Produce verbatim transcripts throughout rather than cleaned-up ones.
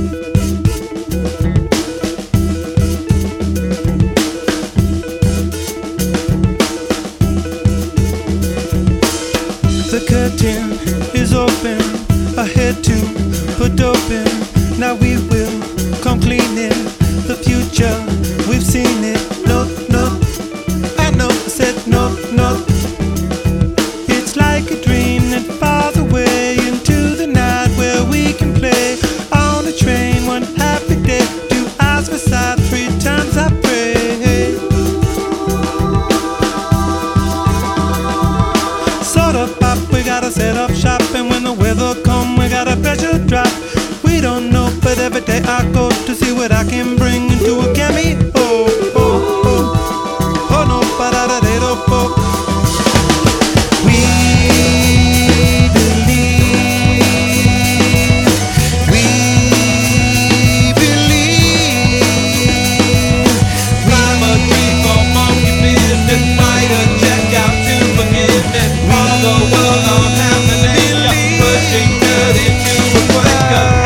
The curtain is open, ahead to put open. Now we will come cleaning the future. We've seen it. No, no, I know. I said no, no. It's like a dream that falls away into the night where we can play on a train one happy day. Two eyes beside, three times I pray. Sort of pop, we gotta set up shop, and when the weather come, we got a pressure drop. We don't know, but every day I go to see what I can bring into a cameo. Oh, oh, oh, oh no, ba da da da da oh. We believe, we believe. I'm a tree for monkey business, write a check out to forgiveness. All the world on happening, pushing good into a breaker.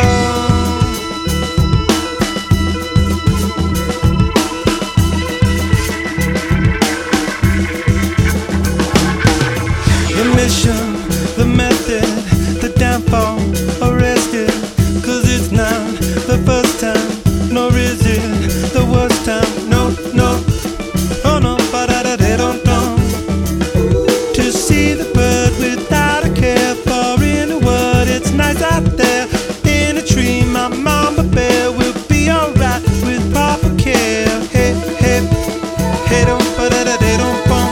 The mission, the method, the downfall, arrested. Cause it's not the first time, nor is it the worst time. No, no, oh no, ba da da da dum dum. To see the bird without a care for in a word, it's nice out there. In a tree, my mama bear will be alright with proper care. Hey, hey, hey, dum ba da da da dum bum.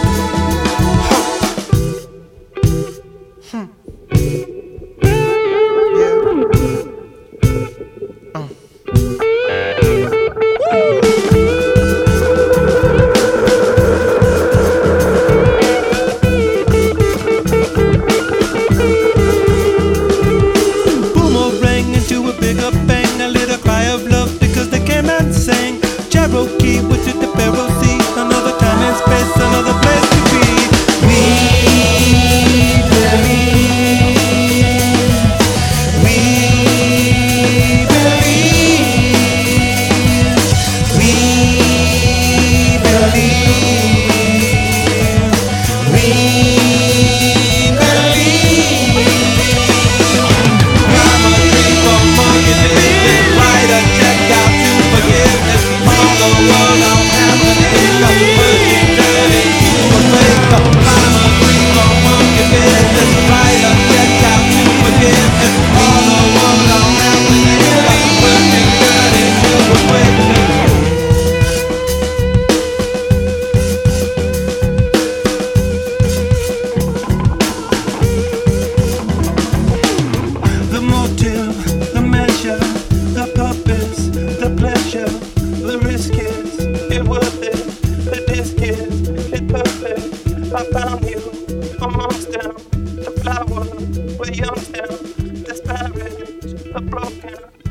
Cherokee, which is the Pharaoh Sea. Another time and space, another place to be. We believe, we believe, we believe, we believe. I'm a tree for monkey business, write a check out to forgiveness. All the world on happening, pushing good into a breaker. I'm a tree for monkey business, write a check out to forgiveness. All the world on happening, pushing good into a breaker. The motive, the measure, the purpose, the pleasure, the risk is it worth it, the disc is it perfect. I found you amongst them, the flower with young stem, disparate, a broken